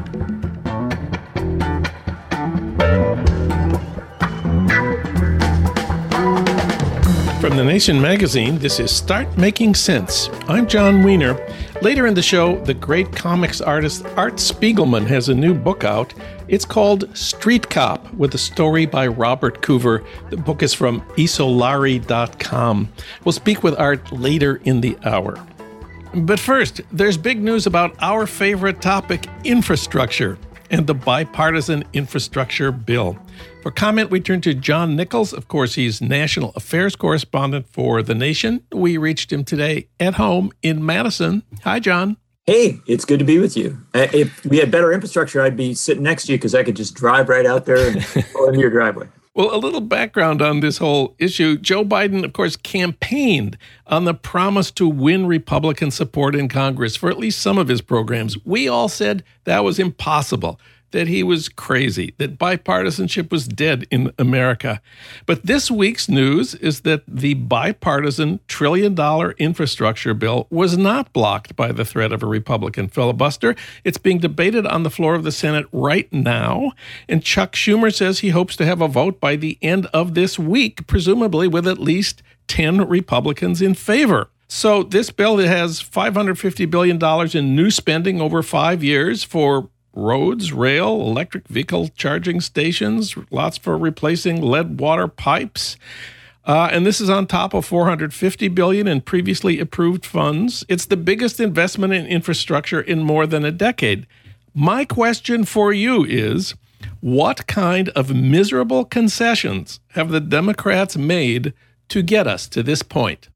From The Nation magazine, this is Start Making Sense. I'm John Wiener. Later in the show, the great comics artist Art Spiegelman has a new book out. It's called Street Cop, with a story by Robert Coover. The book is from Isolari.com. We'll speak with Art later in the hour. But first, there's big news about our favorite topic, infrastructure, and the bipartisan infrastructure bill. For comment, we turn to John Nichols. Of course, he's national affairs correspondent for The Nation. We reached him today at home in Madison. Hi, John. Hey, it's good to be with you. If we had better infrastructure, I'd be sitting next to you because I could just drive right out there and pull into your driveway. Well, a little background on this whole issue. Joe Biden, of course, campaigned on the promise to win Republican support in Congress for at least some of his programs. We all said that was impossible, that he was crazy, that bipartisanship was dead in America. But this week's news is that the bipartisan trillion-dollar infrastructure bill was not blocked by the threat of a Republican filibuster. It's being debated on the floor of the Senate right now, and Chuck Schumer says he hopes to have a vote by the end of this week, presumably with at least 10 Republicans in favor. So this bill has $550 billion in new spending over 5 years for roads, rail, electric vehicle charging stations, lots for replacing lead water pipes. And this is on top of $450 billion in previously approved funds. It's the biggest investment in infrastructure in more than a decade. My question for you is, what kind of miserable concessions have the Democrats made to get us to this point?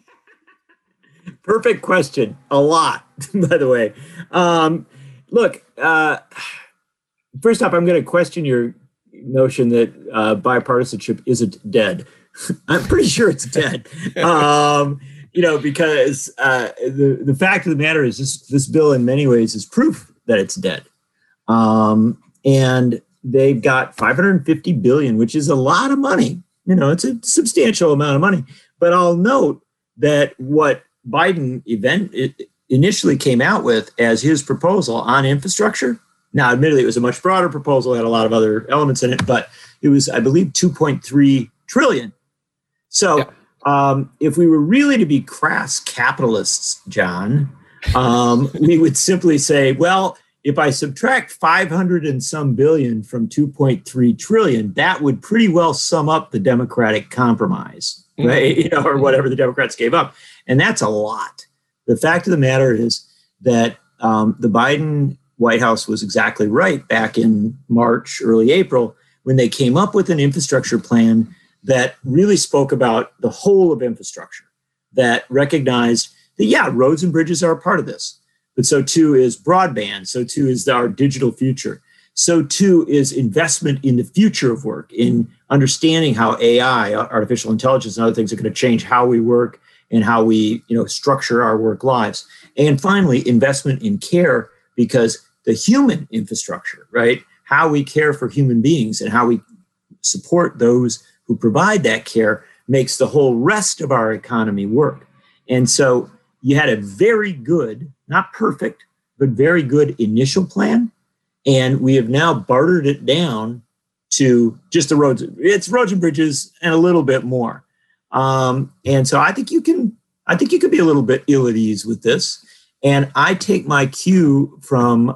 Perfect question. A lot, by the way. Look, first off, I'm going to question your notion that bipartisanship isn't dead. I'm pretty sure it's dead. Because the fact of the matter is this bill in many ways is proof that it's dead. And they've got $550 billion, which is a lot of money. It's a substantial amount of money. But I'll note that what Biden initially came out with as his proposal on infrastructure. Now, admittedly, it was a much broader proposal, had a lot of other elements in it, but it was, I believe, $2.3 trillion. So if we were really to be crass capitalists, John, we would simply say, well, if I subtract 500 and some billion from 2.3 trillion, that would pretty well sum up the Democratic compromise, right? Or whatever the Democrats gave up. And that's a lot. The fact of the matter is that the Biden White House was exactly right back in March, early April, when they came up with an infrastructure plan that really spoke about the whole of infrastructure, that recognized that, roads and bridges are a part of this, but so too is broadband, so too is our digital future, so too is investment in the future of work, in understanding how AI, artificial intelligence, and other things are going to change how we work and how we, structure our work lives. And finally, investment in care, because the human infrastructure, right? How we care for human beings and how we support those who provide that care makes the whole rest of our economy work. And so you had a very good, not perfect, but very good initial plan. And we have now bartered it down to just the roads. It's roads and bridges and a little bit more. And so I think you could be a little bit ill at ease with this. And I take my cue from,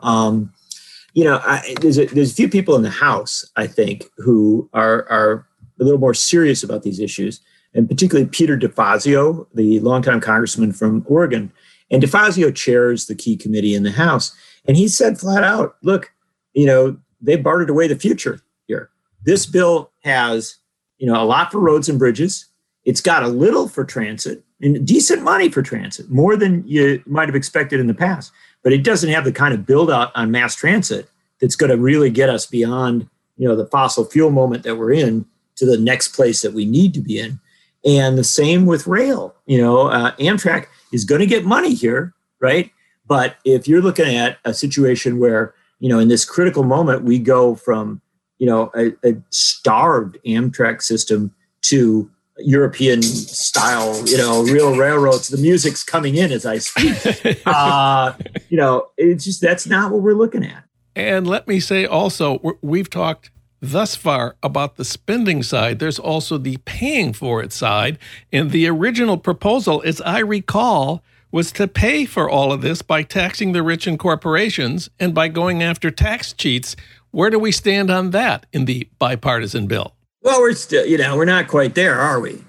there's a few people in the House, I think, who are a little more serious about these issues, and particularly Peter DeFazio, the longtime congressman from Oregon. And DeFazio chairs the key committee in the House. And he said flat out, look, they bartered away the future here. This bill has, a lot for roads and bridges. It's got a little for transit and decent money for transit, more than you might have expected in the past. But it doesn't have the kind of build out on mass transit that's going to really get us beyond, the fossil fuel moment that we're in to the next place that we need to be in. And the same with rail. Amtrak is going to get money here, right? But if you're looking at a situation where, in this critical moment, we go from, a starved Amtrak system to European style, real railroads. The music's coming in as I speak. It's just, that's not what we're looking at. And let me say also, we've talked thus far about the spending side. There's also the paying for it side. And the original proposal, as I recall, was to pay for all of this by taxing the rich and corporations and by going after tax cheats. Where do we stand on that in the bipartisan bill? Well, we're still, we're not quite there, are we?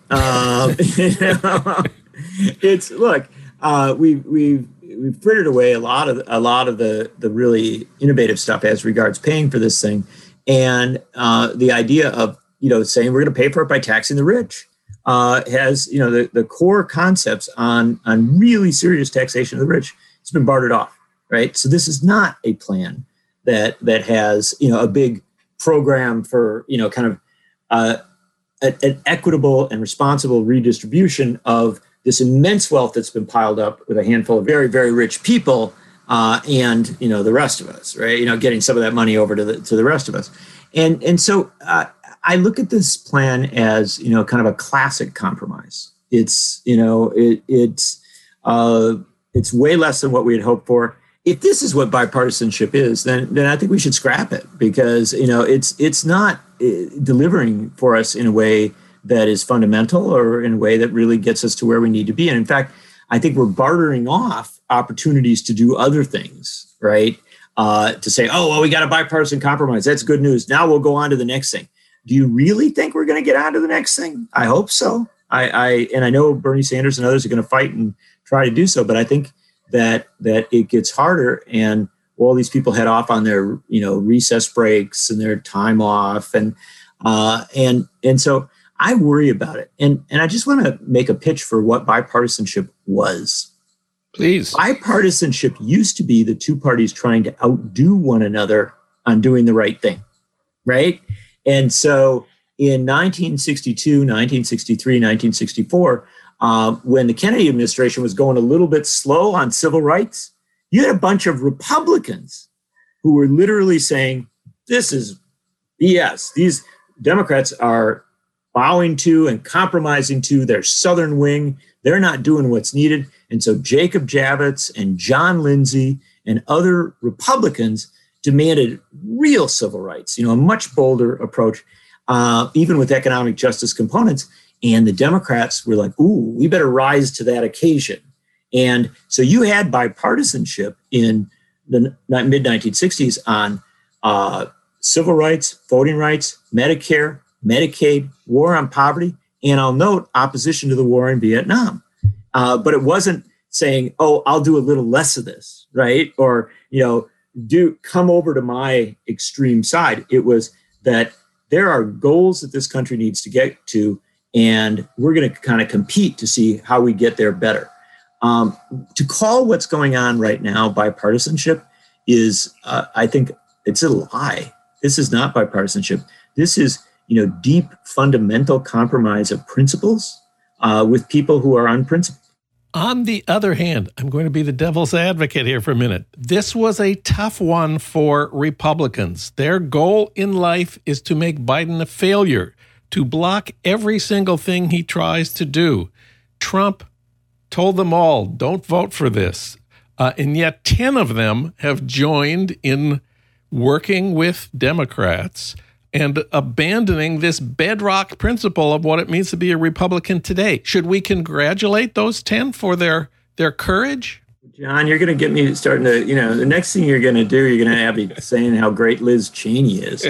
We've frittered away a lot of the really innovative stuff as regards paying for this thing, and the idea of saying we're going to pay for it by taxing the rich has the core concepts on really serious taxation of the rich. It's been bartered off, right? So this is not a plan that has a big program for kind of an equitable and responsible redistribution of this immense wealth that's been piled up with a handful of very, very rich people, and the rest of us, right? Getting some of that money over to the rest of us, and so I look at this plan as kind of a classic compromise. It's it's way less than what we had hoped for. If this is what bipartisanship is, then I think we should scrap it, because it's not delivering for us in a way that is fundamental or in a way that really gets us to where we need to be. And in fact, I think we're bartering off opportunities to do other things, right? To say, oh, well, we got a bipartisan compromise. That's good news. Now we'll go on to the next thing. Do you really think we're going to get on to the next thing? I hope so. I know Bernie Sanders and others are going to fight and try to do so, but I think that it gets harder, and all these people head off on their recess breaks and their time off, and so I worry about it, and I just want to make a pitch for what bipartisanship was. Please. Bipartisanship used to be the two parties trying to outdo one another on doing the right thing, right? And so in 1962, 1963, 1964, when the Kennedy administration was going a little bit slow on civil rights, you had a bunch of Republicans who were literally saying, this is BS. These Democrats are bowing to and compromising to their southern wing. They're not doing what's needed. And so Jacob Javits and John Lindsay and other Republicans demanded real civil rights, a much bolder approach, even with economic justice components. And the Democrats were like, ooh, we better rise to that occasion. And so you had bipartisanship in the mid-1960s on civil rights, voting rights, Medicare, Medicaid, war on poverty, and I'll note opposition to the war in Vietnam. But it wasn't saying, oh, I'll do a little less of this, right? Or, come over to my extreme side. It was that there are goals that this country needs to get to, and we're going to kind of compete to see how we get there better. To call what's going on right now bipartisanship is, I think, it's a lie. This is not bipartisanship. This is, deep fundamental compromise of principles with people who are unprincipled. On the other hand, I'm going to be the devil's advocate here for a minute. This was a tough one for Republicans. Their goal in life is to make Biden a failure, to block every single thing he tries to do. Trump told them all, don't vote for this. And yet 10 of them have joined in working with Democrats and abandoning this bedrock principle of what it means to be a Republican today. Should we congratulate those 10 for their courage? John, you're going to get me starting to, the next thing you're going to do, you're going to have me saying how great Liz Cheney is.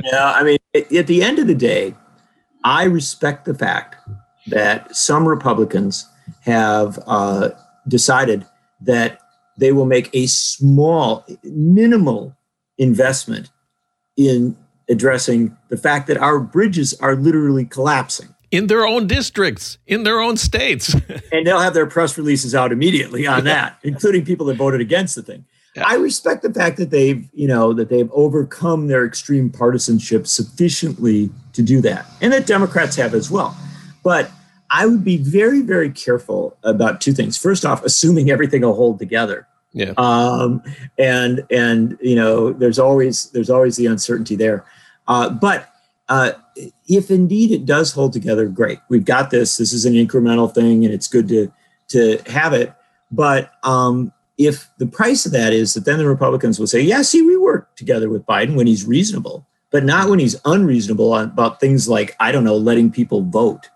At the end of the day, I respect the fact that some Republicans have decided that they will make a small, minimal investment in addressing the fact that our bridges are literally collapsing. In their own districts, in their own states. And they'll have their press releases out immediately on that, including people that voted against the thing. Yeah. I respect the fact that they've overcome their extreme partisanship sufficiently to do that, and that Democrats have as well. But I would be very, very careful about two things. First off, assuming everything will hold together. Yeah. And there's always the uncertainty there. But if indeed it does hold together, great. We've got this. This is an incremental thing, and it's good to have it. But if the price of that is that then the Republicans will say, yeah, see, we work together with Biden when he's reasonable, but not when he's unreasonable about things like, I don't know, letting people vote.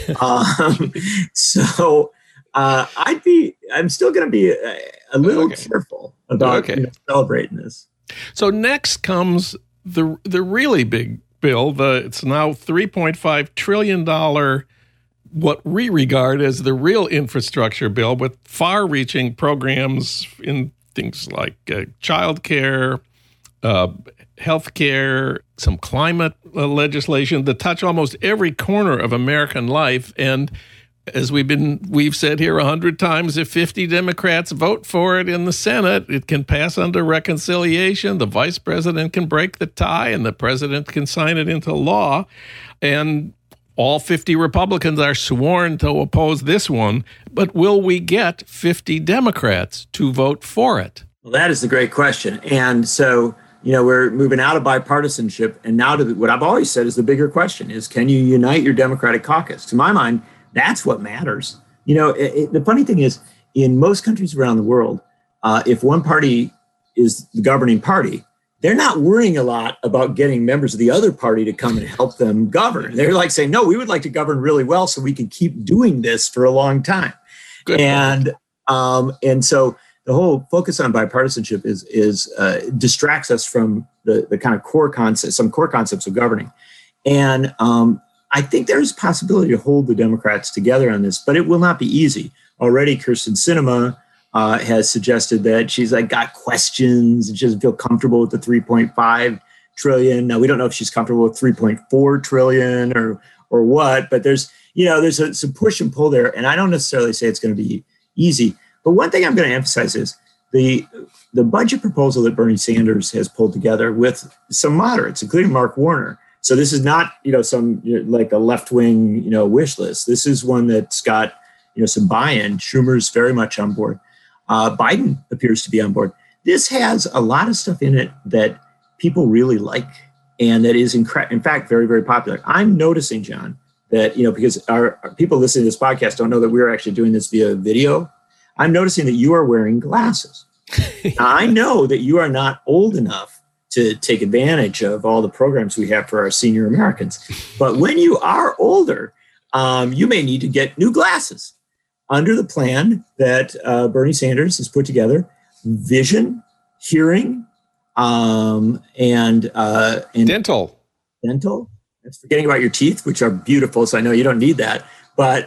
So I'm still going to be a little careful about celebrating this. So next comes the really big bill. It's now $3.5 trillion, what we regard as the real infrastructure bill, with far-reaching programs in things like childcare, healthcare, some climate legislation that touch almost every corner of American life. And as we've said here 100 times, if 50 Democrats vote for it in the Senate, it can pass under reconciliation. The vice president can break the tie, and the president can sign it into law. And all 50 Republicans are sworn to oppose this one. But will we get 50 Democrats to vote for it? Well, that is the great question. And so, we're moving out of bipartisanship and now to what I've always said is the bigger question is, can you unite your Democratic caucus? To my mind, that's what matters. The funny thing is, in most countries around the world, if one party is the governing party, they're not worrying a lot about getting members of the other party to come and help them govern. They're like saying, no, we would like to govern really well so we can keep doing this for a long time. Good. And so the whole focus on bipartisanship is distracts us from the kind of core concepts, some core concepts of governing. And I think there's a possibility to hold the Democrats together on this, but it will not be easy. Already, Kyrsten Sinema has suggested that she's got questions and she doesn't feel comfortable with the 3.5 trillion. Now, we don't know if she's comfortable with 3.4 trillion or what, but there's some push and pull there. And I don't necessarily say it's going to be easy. But one thing I'm going to emphasize is the budget proposal that Bernie Sanders has pulled together with some moderates, including Mark Warner. So this is not, some like a left-wing, wish list. This is one that's got, some buy-in. Schumer's very much on board. Biden appears to be on board. This has a lot of stuff in it that people really like and that is, in fact, very, very popular. I'm noticing, John, that, because our people listening to this podcast don't know that we're actually doing this via video. I'm noticing that you are wearing glasses. I know that you are not old enough to take advantage of all the programs we have for our senior Americans. But when you are older, you may need to get new glasses. Under the plan that Bernie Sanders has put together, vision, hearing, and dental. That's forgetting about your teeth, which are beautiful. So I know you don't need that. But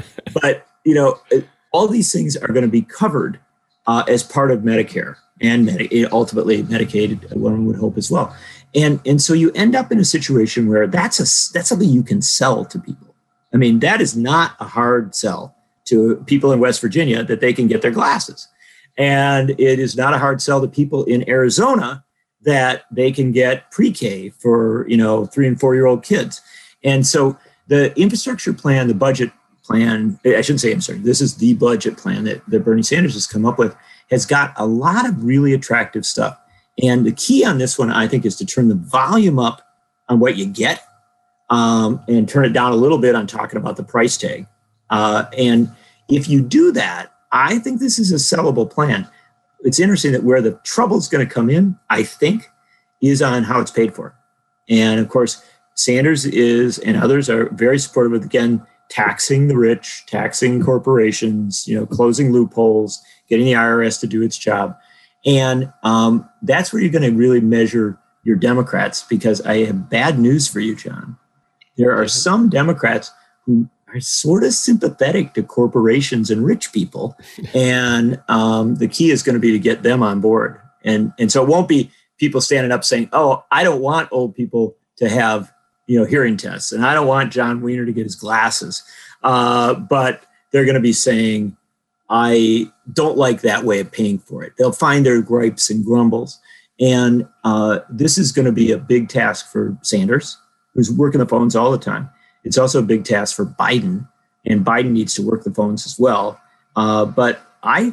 all these things are going to be covered as part of Medicare and ultimately Medicaid, one would hope as well. And so you end up in a situation where that's something you can sell to people. I mean, that is not a hard sell to people in West Virginia that they can get their glasses. And it is not a hard sell to people in Arizona that they can get pre-K for, 3 and 4-year-old kids. And so the infrastructure plan, the budget plan, I shouldn't say, I'm sorry, this is the budget plan that Bernie Sanders has come up with, has got a lot of really attractive stuff. And the key on this one, I think, is to turn the volume up on what you get and turn it down a little bit on talking about the price tag. And if you do that, I think this is a sellable plan. It's interesting that where the trouble is going to come in, I think, is on how it's paid for. And of course, Sanders and others are very supportive of, again, taxing the rich, taxing corporations, closing loopholes, getting the IRS to do its job. And that's where you're going to really measure your Democrats, because I have bad news for you, John. There are some Democrats who are sort of sympathetic to corporations and rich people. And the key is going to be to get them on board. And so it won't be people standing up saying, oh, I don't want old people to have, hearing tests. And I don't want John Wiener to get his glasses. But they're going to be saying, I don't like that way of paying for it. They'll find their gripes and grumbles. And this is going to be a big task for Sanders, who's working the phones all the time. It's also a big task for Biden, and Biden needs to work the phones as well. But I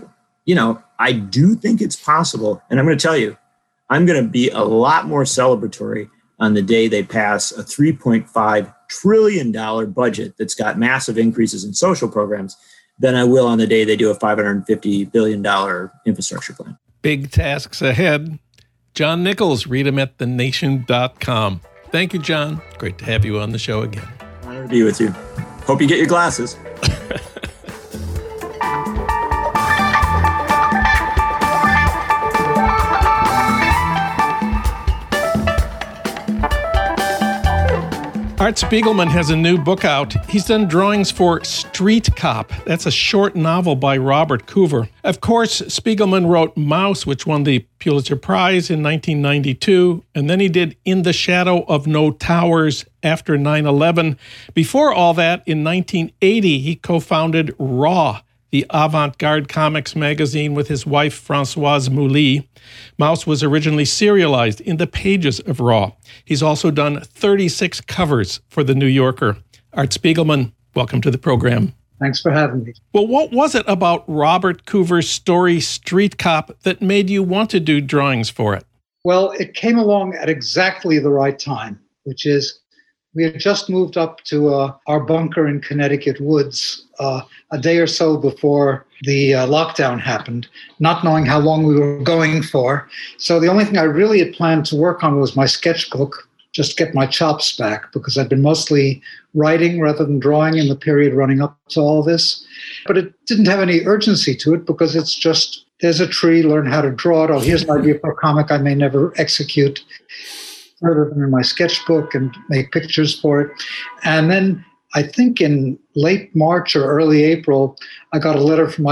do think it's possible. And I'm going to tell you, I'm going to be a lot more celebratory on the day they pass a $3.5 trillion budget that's got massive increases in social programs than I will on the day they do a $550 billion infrastructure plan. Big tasks ahead. John Nichols, read him at thenation.com. Thank you, John. Great to have you on the show again. Honored to be with you. Hope you get your glasses. Art Spiegelman has a new book out. He's done drawings for Street Cop. That's a short novel by Robert Coover. Of course, Spiegelman wrote Maus, which won the Pulitzer Prize in 1992, and then he did In the Shadow of No Towers after 9/11. Before all that, in 1980, he co-founded Raw, the avant-garde comics magazine, with his wife, Françoise Mouly. Maus was originally serialized in the pages of Raw. He's also done 36 covers for The New Yorker. Art Spiegelman, welcome to the program. Thanks for having me. Well, what was it about Robert Coover's story Street Cop that made you want to do drawings for it? Well, it came along at exactly the right time, which is we had just moved up to our bunker in Connecticut woods a day or so before the lockdown happened, not knowing how long we were going for. So the only thing I really had planned to work on was my sketchbook, just get my chops back, because I'd been mostly writing rather than drawing in the period running up to all this. But it didn't have any urgency to it because it's just, there's a tree, learn how to draw it. Oh, here's an idea for a comic I may never execute further than in my sketchbook and make pictures for it. And then I think in late March or early April, I got a letter from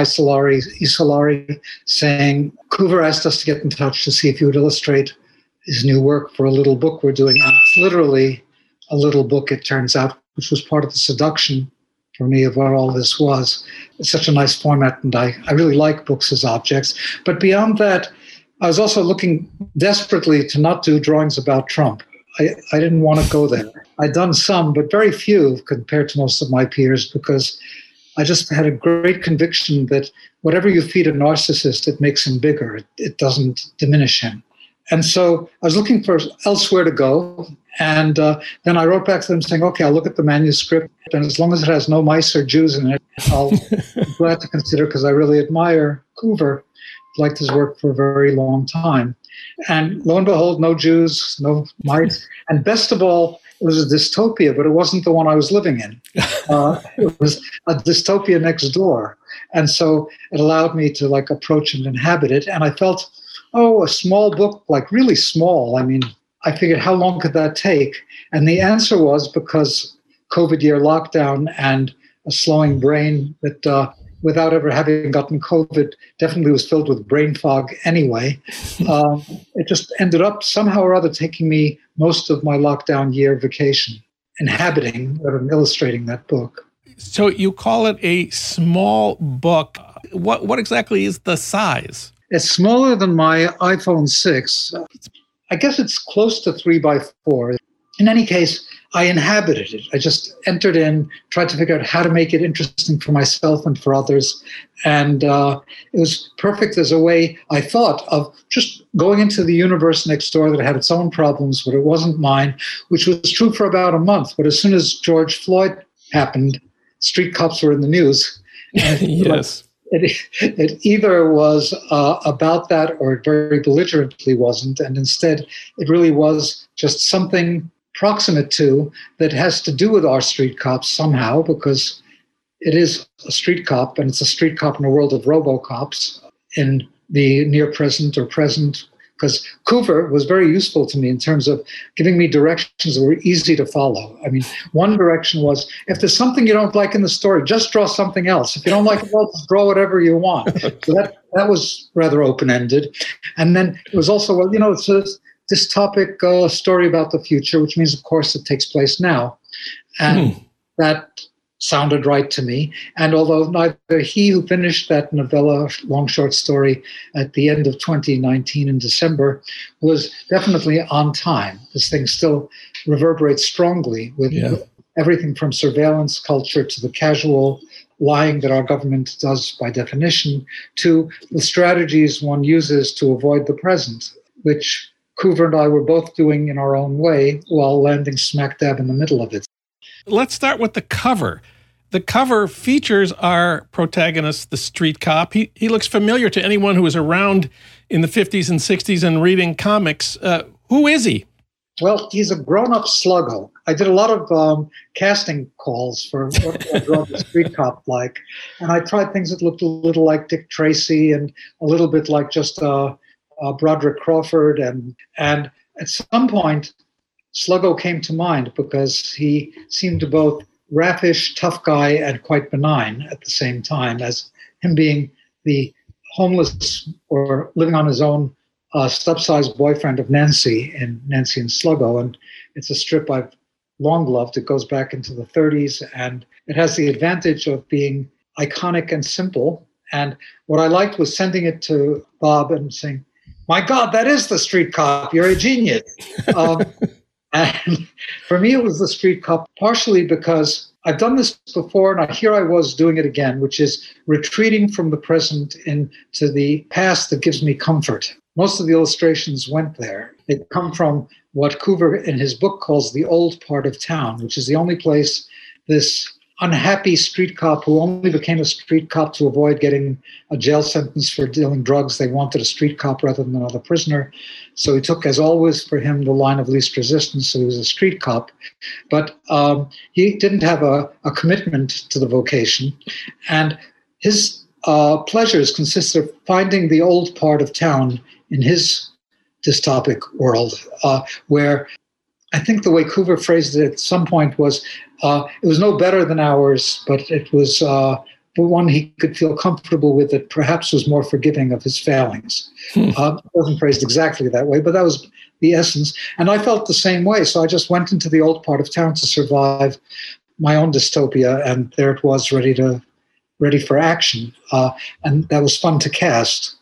Isolari saying, Coover asked us to get in touch to see if he would illustrate his new work for a little book we're doing. And it's literally a little book, it turns out, which was part of the seduction for me of what all this was. It's such a nice format, and I really like books as objects. But beyond that, I was also looking desperately to not do drawings about Trump. I didn't want to go there. I'd done some, but very few compared to most of my peers, because I just had a great conviction that whatever you feed a narcissist, it makes him bigger. It doesn't diminish him. And so I was looking for elsewhere to go. And then I wrote back to them saying, okay, I'll look at the manuscript. And as long as it has no mice or Jews in it, I'll be glad to consider, because I really admire Coover. Liked his work for a very long time. And lo and behold, no Jews, no mice. And best of all, it was a dystopia, but it wasn't the one I was living in. It was a dystopia next door. And so it allowed me to approach and inhabit it. And I felt, a small book, really small. I mean, I figured, how long could that take? And the answer was because COVID year lockdown and a slowing brain that without ever having gotten COVID, definitely was filled with brain fog anyway. It just ended up somehow or other taking me most of my lockdown year vacation, inhabiting or illustrating that book. So you call it a small book. What exactly is the size? It's smaller than my iPhone 6. I guess it's close to 3x4. In any case, I inhabited it. I just entered in, tried to figure out how to make it interesting for myself and for others. And it was perfect as a way, I thought, of just going into the universe next door that had its own problems, but it wasn't mine, which was true for about a month. But as soon as George Floyd happened, street cops were in the news. Yes. It either was about that or it very belligerently wasn't. And instead, it really was just something proximate to that has to do with our street cops somehow, because it is a street cop, and it's a street cop in a world of robo-cops in the near present or present, because Coover was very useful to me in terms of giving me directions that were easy to follow. I mean, one direction was, if there's something you don't like in the story, just draw something else. If you don't like it, well, just draw whatever you want. So that was rather open-ended. And then it was also, it's a dystopic story about the future, which means, of course, it takes place now. And that sounded right to me. And although neither he who finished that novella, long short story, at the end of 2019 in December, was definitely on time. This thing still reverberates strongly with everything from surveillance culture to the casual lying that our government does by definition, to the strategies one uses to avoid the present, which Coover and I were both doing in our own way while landing smack dab in the middle of it. Let's start with the cover. The cover features our protagonist, the street cop. He looks familiar to anyone who was around in the 50s and 60s and reading comics. Who is he? Well, he's a grown-up sluggo. I did a lot of casting calls for what I draw the street cop like, and I tried things that looked a little like Dick Tracy and a little bit like just Broderick Crawford. And at some point, Sluggo came to mind because he seemed to both raffish, tough guy, and quite benign at the same time, as him being the homeless or living on his own stub-sized boyfriend of Nancy in Nancy and Sluggo. And it's a strip I've long loved. It goes back into the 30s, and it has the advantage of being iconic and simple. And what I liked was sending it to Bob and saying, "My God, that is the street cop. You're a genius." And for me, it was the street cop, partially because I've done this before, and here I was doing it again, which is retreating from the present into the past that gives me comfort. Most of the illustrations went there. They come from what Coover in his book calls the old part of town, which is the only place this unhappy street cop who only became a street cop to avoid getting a jail sentence for dealing drugs. They wanted a street cop rather than another prisoner. So he took, as always for him, the line of least resistance. So he was a street cop. But he didn't have a commitment to the vocation. And his pleasures consisted of finding the old part of town in his dystopic world, where I think the way Coover phrased it at some point was, it was no better than ours, but it was the one he could feel comfortable with, that perhaps was more forgiving of his failings. It wasn't phrased exactly that way, but that was the essence. And I felt the same way. So I just went into the old part of town to survive my own dystopia, and there it was, ready for action. And that was fun to cast.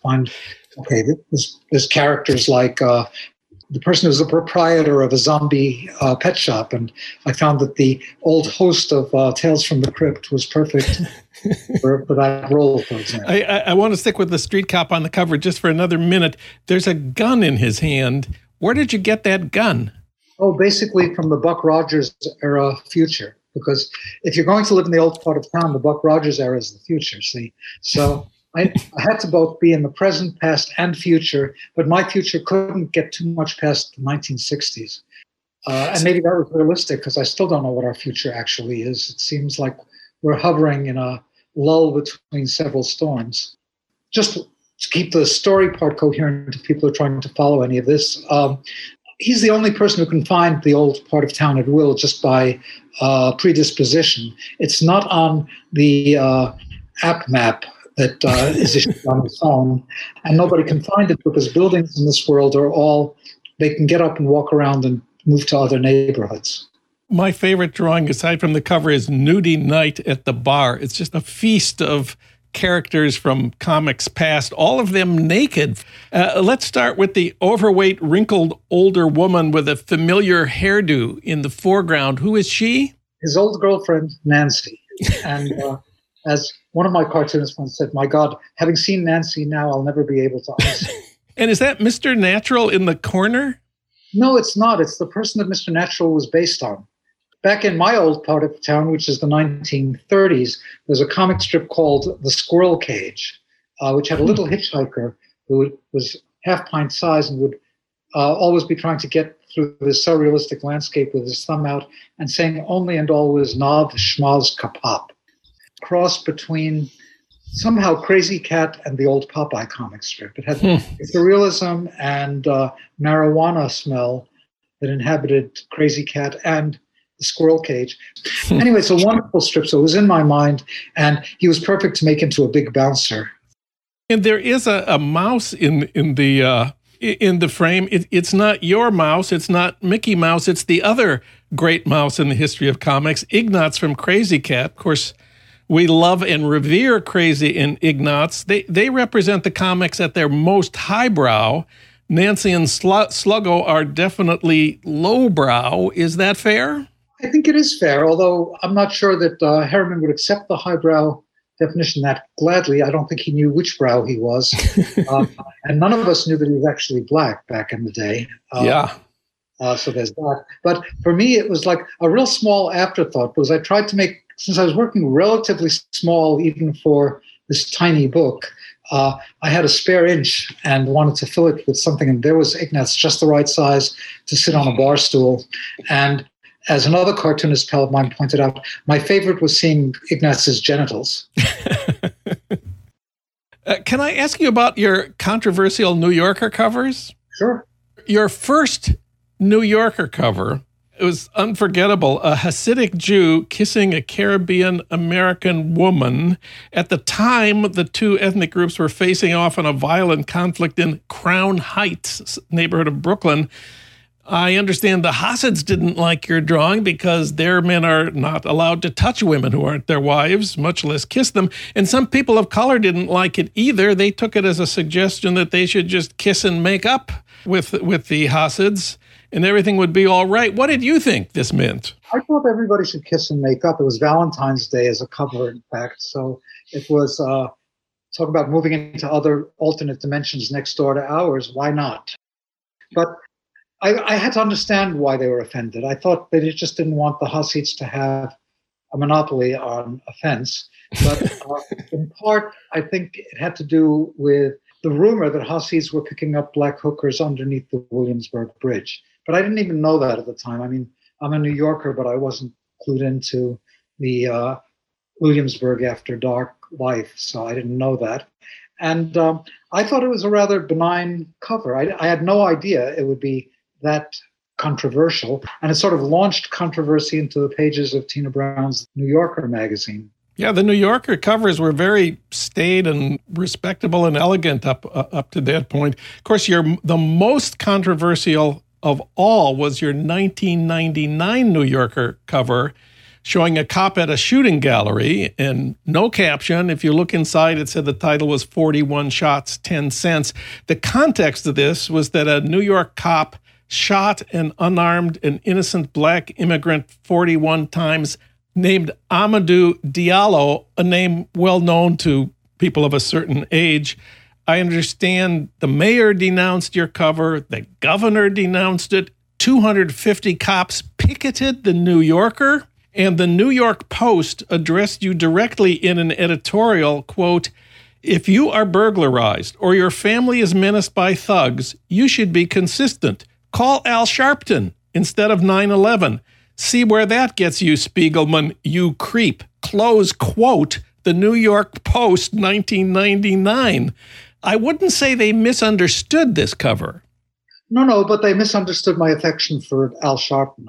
There's characters like the person who's the proprietor of a zombie pet shop, and I found that the old host of Tales from the Crypt was perfect for that role, for example. I want to stick with the street cop on the cover just for another minute. There's a gun in his hand. Where did you get that gun? Oh, basically from the Buck Rogers era future, because if you're going to live in the old part of town, the Buck Rogers era is the future, see? So I had to both be in the present, past, and future, but my future couldn't get too much past the 1960s. And maybe that was realistic, because I still don't know what our future actually is. It seems like we're hovering in a lull between several storms. Just to keep the story part coherent to people who are trying to follow any of this, he's the only person who can find the old part of town at will just by predisposition. It's not on the app map that is issued on his phone, and nobody can find it because buildings in this world are all, they can get up and walk around and move to other neighborhoods. My favorite drawing, aside from the cover, is Nudie Night at the Bar. It's just a feast of characters from comics past, all of them naked. Let's start with the overweight, wrinkled older woman with a familiar hairdo in the foreground. Who is she? His old girlfriend, Nancy. And as one of my cartoonists once said, "My God, having seen Nancy now, I'll never be able to understand." And is that Mr. Natural in the corner? No, it's not. It's the person that Mr. Natural was based on. Back in my old part of town, which is the 1930s, there's a comic strip called The Squirrel Cage, which had a little hitchhiker who was half pint size and would always be trying to get through this surrealistic landscape with his thumb out and saying only and always "Nav Schmaz Kapap." Cross between somehow Crazy Cat and the old Popeye comic strip. It had surrealism and marijuana smell that inhabited Crazy Cat and the Squirrel Cage. Anyway, it's a wonderful strip, so it was in my mind, and he was perfect to make into a big bouncer. And there is a mouse in the frame. It's not your mouse. It's not Mickey Mouse. It's the other great mouse in the history of comics, Ignatz from Crazy Cat. Of course, we love and revere Crazy and Ignatz. They represent the comics at their most highbrow. Nancy and Sluggo are definitely lowbrow. Is that fair? I think it is fair, although I'm not sure that Herriman would accept the highbrow definition that gladly. I don't think he knew which brow he was. And none of us knew that he was actually black back in the day. So there's that. But for me, it was like a real small afterthought, because I tried to make since I was working relatively small, even for this tiny book, I had a spare inch and wanted to fill it with something. And there was Ignatz, just the right size to sit on a bar stool. And as another cartoonist pal of mine pointed out, my favorite was seeing Ignatz's genitals. Can I ask you about your controversial New Yorker covers? Sure. Your first New Yorker cover, it was unforgettable. A Hasidic Jew kissing a Caribbean American woman. At the time, the two ethnic groups were facing off in a violent conflict in Crown Heights, neighborhood of Brooklyn. I understand the Hasids didn't like your drawing because their men are not allowed to touch women who aren't their wives, much less kiss them. And some people of color didn't like it either. They took it as a suggestion that they should just kiss and make up with the Hasids, and everything would be all right. What did you think this meant? I thought everybody should kiss and make up. It was Valentine's Day as a cover, in fact. So it was, talk about moving into other alternate dimensions next door to ours. Why not? But I had to understand why they were offended. I thought they just didn't want the Hasids to have a monopoly on offense. But in part, I think it had to do with the rumor that Hasids were picking up black hookers underneath the Williamsburg Bridge. But I didn't even know that at the time. I mean, I'm a New Yorker, but I wasn't clued into the Williamsburg After Dark life, so I didn't know that. And I thought it was a rather benign cover. I had no idea it would be that controversial, and it sort of launched controversy into the pages of Tina Brown's New Yorker magazine. Yeah, the New Yorker covers were very staid and respectable and elegant up to that point. Of course, the most controversial of all was your 1999 New Yorker cover showing a cop at a shooting gallery and no caption. If you look inside, it said the title was 41 Shots, 10 Cents. The context of this was that a New York cop shot an unarmed and innocent black immigrant 41 times named Amadou Diallo, a name well known to people of a certain age. I understand the mayor denounced your cover, the governor denounced it, 250 cops picketed the New Yorker, and the New York Post addressed you directly in an editorial, quote, "If you are burglarized or your family is menaced by thugs, you should be consistent. Call Al Sharpton instead of 9/11. See where that gets you, Spiegelman, you creep." Close quote, the New York Post, 1999. I wouldn't say they misunderstood this cover. No, but they misunderstood my affection for Al Sharpton.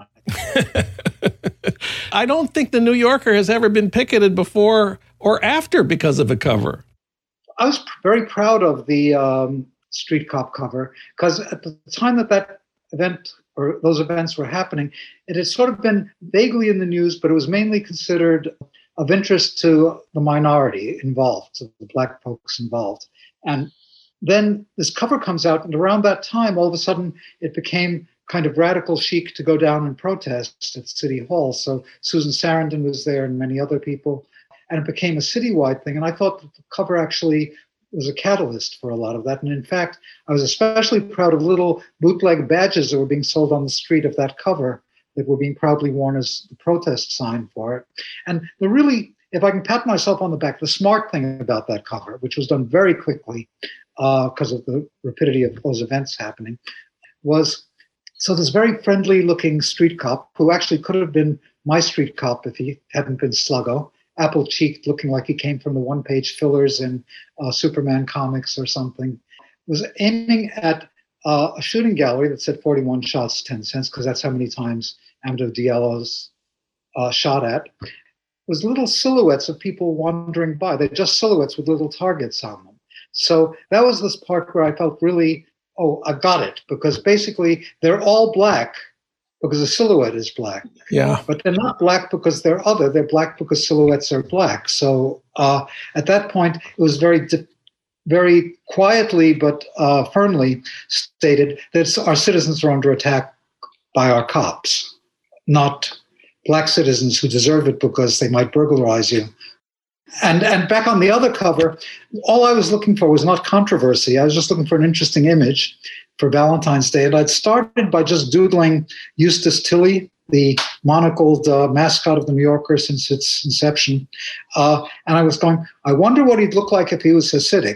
I don't think the New Yorker has ever been picketed before or after because of a cover. I was very proud of the Street Cop cover because at the time that event or those events were happening, it had sort of been vaguely in the news, but it was mainly considered of interest to the minority involved, to the black folks involved. And then this cover comes out, and around that time, all of a sudden, it became kind of radical chic to go down and protest at City Hall. So Susan Sarandon was there and many other people, and it became a citywide thing. And I thought that the cover actually was a catalyst for a lot of that. And in fact, I was especially proud of little bootleg badges that were being sold on the street of that cover that were being proudly worn as the protest sign for it. And the really, if I can pat myself on the back, the smart thing about that cover, which was done very quickly because of the rapidity of those events happening, was so this very friendly looking street cop, who actually could have been my street cop if he hadn't been sluggo, apple-cheeked, looking like he came from the one-page fillers in Superman comics or something, was aiming at a shooting gallery that said 41 shots, 10 cents, because that's how many times Amadou Diallo's shot at. It was little silhouettes of people wandering by. They're just silhouettes with little targets on them. So that was this part where I felt really, oh, I got it, because basically they're all black because the silhouette is black. Yeah. But they're not black because they're other. They're black because silhouettes are black. So at that point, it was very quietly but firmly stated that our citizens are under attack by our cops, not black citizens who deserve it because they might burglarize you. And back on the other cover, all I was looking for was not controversy. I was just looking for an interesting image for Valentine's Day. And I'd started by just doodling Eustace Tilley the monocled mascot of the New Yorker since its inception. And I was going, I wonder what he'd look like if he was Hasidic.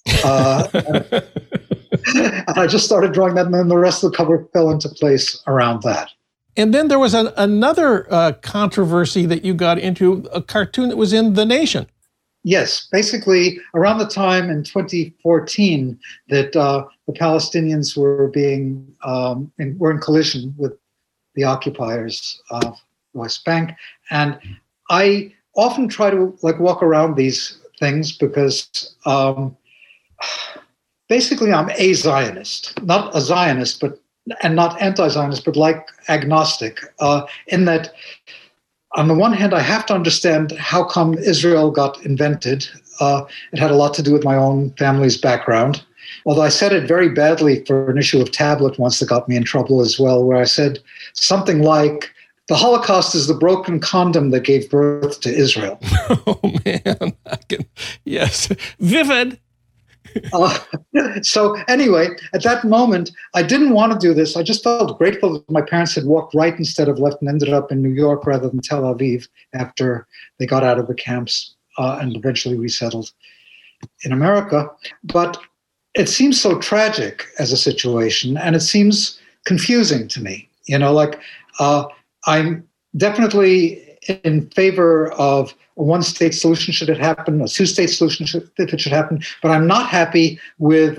And I just started drawing that, and then the rest of the cover fell into place around that. And then there was another controversy that you got into, a cartoon that was in The Nation. Yes, basically around the time in 2014 that the Palestinians were were in collision with the occupiers of the West Bank, and I often try to walk around these things because basically I'm a Zionist, not a Zionist, and not anti-Zionist, but agnostic, in that on the one hand, I have to understand how come Israel got invented. It had a lot to do with my own family's background. Although I said it very badly for an issue of Tablet once that got me in trouble as well, where I said something like, the Holocaust is the broken condom that gave birth to Israel. Oh, man. Yes. Vivid. So anyway, at that moment, I didn't want to do this. I just felt grateful that my parents had walked right instead of left and ended up in New York rather than Tel Aviv after they got out of the camps and eventually resettled in America. But it seems so tragic as a situation, and it seems confusing to me. I'm definitely in favor of a one-state solution should it happen, a two-state solution if it should happen, but I'm not happy with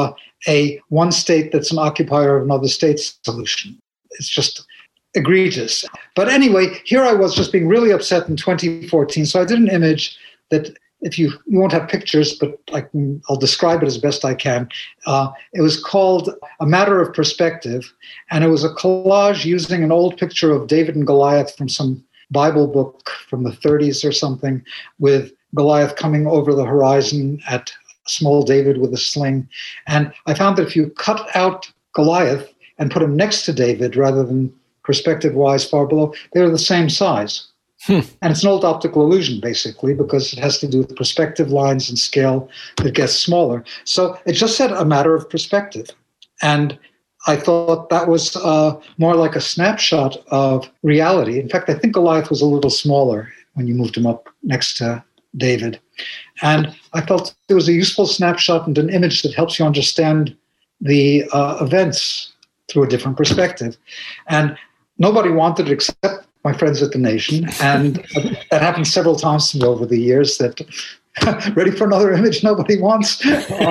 a one state that's an occupier of another state's solution. It's just egregious. But anyway, here I was just being really upset in 2014, so I did an image that, if you won't have pictures, but I'll describe it as best I can. It was called A Matter of Perspective, and it was a collage using an old picture of David and Goliath from some Bible book from the 30s or something, with Goliath coming over the horizon at small David with a sling. And I found that if you cut out Goliath and put him next to David rather than perspective-wise far below, they're the same size. And it's an old optical illusion, basically, because it has to do with perspective lines and scale that gets smaller. So it just said a matter of perspective. And I thought that was more like a snapshot of reality. In fact, I think Goliath was a little smaller when you moved him up next to David. And I felt it was a useful snapshot and an image that helps you understand the events through a different perspective. And nobody wanted it except my friends at The Nation. And that happened several times to me over the years, that ready for another image nobody wants?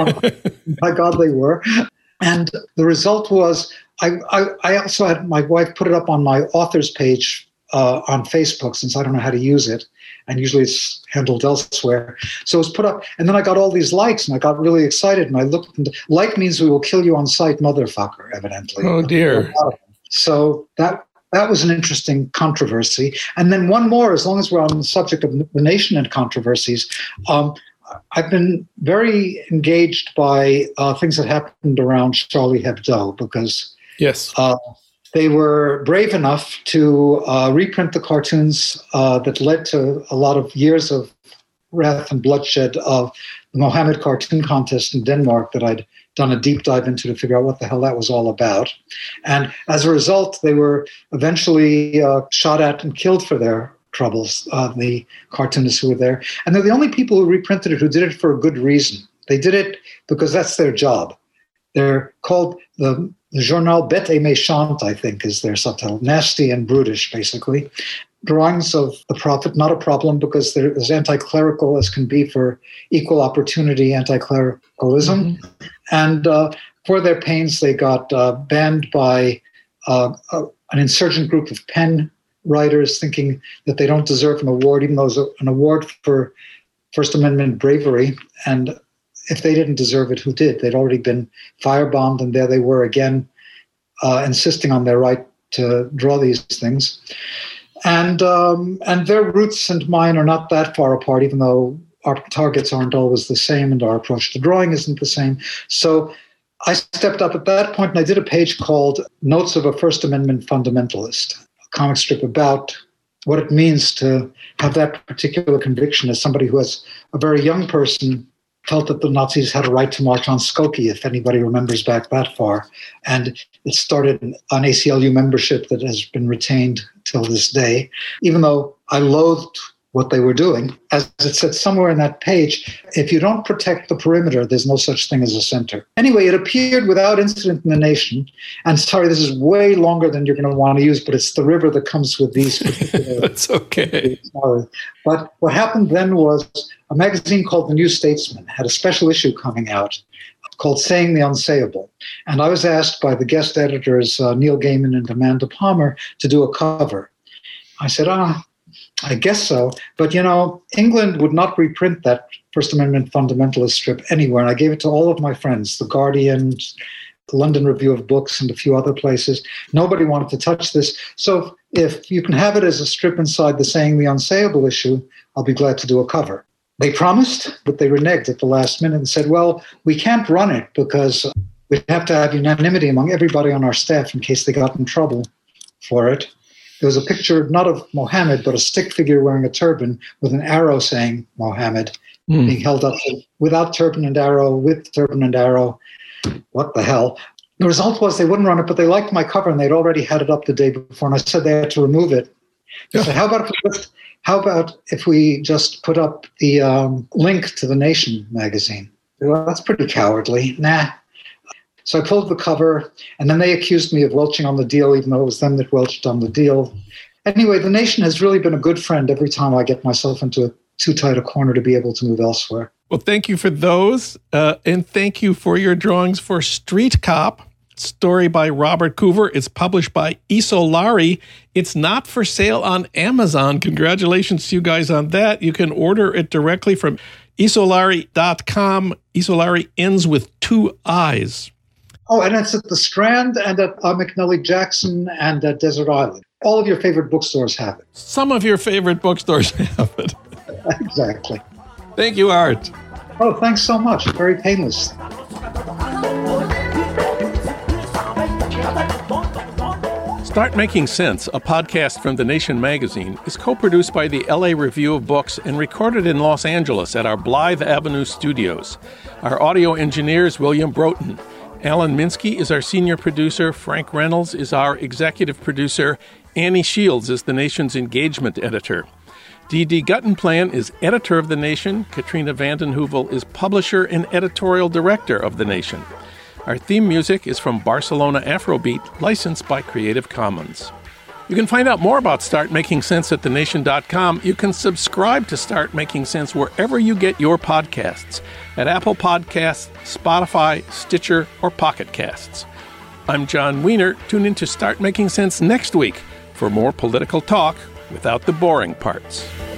By God, they were. And the result was, I also had my wife put it up on my author's page on Facebook, since I don't know how to use it. And usually it's handled elsewhere. So it was put up, and then I got all these likes, and I got really excited. And I looked, and like means we will kill you on sight, motherfucker, evidently. Oh, dear. So that was an interesting controversy. And then one more, as long as we're on the subject of The Nation and controversies, I've been very engaged by things that happened around Charlie Hebdo, because yes, they were brave enough to reprint the cartoons that led to a lot of years of wrath and bloodshed of the Mohammed Cartoon Contest in Denmark that I'd done a deep dive into to figure out what the hell that was all about. And as a result, they were eventually shot at and killed for their troubles, the cartoonists who were there. And they're the only people who reprinted it who did it for a good reason. They did it because that's their job. They're called the Journal Bête et Méchante, I think is their subtitle, nasty and brutish, basically. Drawings of the Prophet, not a problem, because they're as anti-clerical as can be for equal opportunity anti-clericalism. Mm-hmm. And for their pains, they got banned by an insurgent group of pen writers, thinking that they don't deserve an award, even though it's an award for First Amendment bravery. And if they didn't deserve it, who did? They'd already been firebombed, and there they were again, insisting on their right to draw these things. And their roots and mine are not that far apart, even though our targets aren't always the same and our approach to drawing isn't the same. So I stepped up at that point, and I did a page called Notes of a First Amendment Fundamentalist, a comic strip about what it means to have that particular conviction as somebody who, as a very young person, felt that the Nazis had a right to march on Skokie, if anybody remembers back that far. And It started an ACLU membership that has been retained till this day, even though I loathed what they were doing. As it said somewhere in that page, if you don't protect the perimeter, there's no such thing as a center. Anyway, it appeared without incident in the nation. And sorry, this is way longer than you're going to want to use, but it's the river that comes with these particular... That's okay. But what happened then was a magazine called The New Statesman had a special issue coming out called Saying the Unsayable. And I was asked by the guest editors, Neil Gaiman and Amanda Palmer, to do a cover. I said, I guess so. But, England would not reprint that First Amendment fundamentalist strip anywhere. And I gave it to all of my friends, The Guardian, the London Review of Books, and a few other places. Nobody wanted to touch this. So if you can have it as a strip inside the Saying the Unsayable issue, I'll be glad to do a cover. They promised, but they reneged at the last minute and said, well, we can't run it because we have to have unanimity among everybody on our staff in case they got in trouble for it. There was a picture, not of Mohammed, but a stick figure wearing a turban with an arrow saying Mohammed being held up without turban and arrow, with turban and arrow. What the hell? The result was they wouldn't run it, but they liked my cover and they'd already had it up the day before. And I said they had to remove it. They said, how about if we just put up the link to The Nation magazine? Well, that's pretty cowardly. Nah. So I pulled the cover, and then they accused me of welching on the deal, even though it was them that welched on the deal. Anyway, The Nation has really been a good friend every time I get myself into too tight a corner to be able to move elsewhere. Well, thank you for those, and thank you for your drawings for Street Cop, story by Robert Coover. It's published by Isolari. It's not for sale on Amazon. Congratulations to you guys on that. You can order it directly from isolari.com. Isolari ends with 2 I's. Oh, and it's at the Strand and at McNally Jackson and at Desert Island. All of your favorite bookstores have it. Some of your favorite bookstores have it. Exactly. Thank you, Art. Oh, thanks so much. Very painless. Start Making Sense, a podcast from The Nation magazine, is co-produced by the LA Review of Books and recorded in Los Angeles at our Blythe Avenue studios. Our audio engineer is William Broughton. Alan Minsky is our senior producer. Frank Reynolds is our executive producer. Annie Shields is The Nation's engagement editor. D.D. Guttenplan is editor of The Nation. Katrina vanden Heuvel is publisher and editorial director of The Nation. Our theme music is from Barcelona Afrobeat, licensed by Creative Commons. You can find out more about Start Making Sense at thenation.com. You can subscribe to Start Making Sense wherever you get your podcasts, at Apple Podcasts, Spotify, Stitcher, or Pocket Casts. I'm John Wiener. Tune in to Start Making Sense next week for more political talk without the boring parts.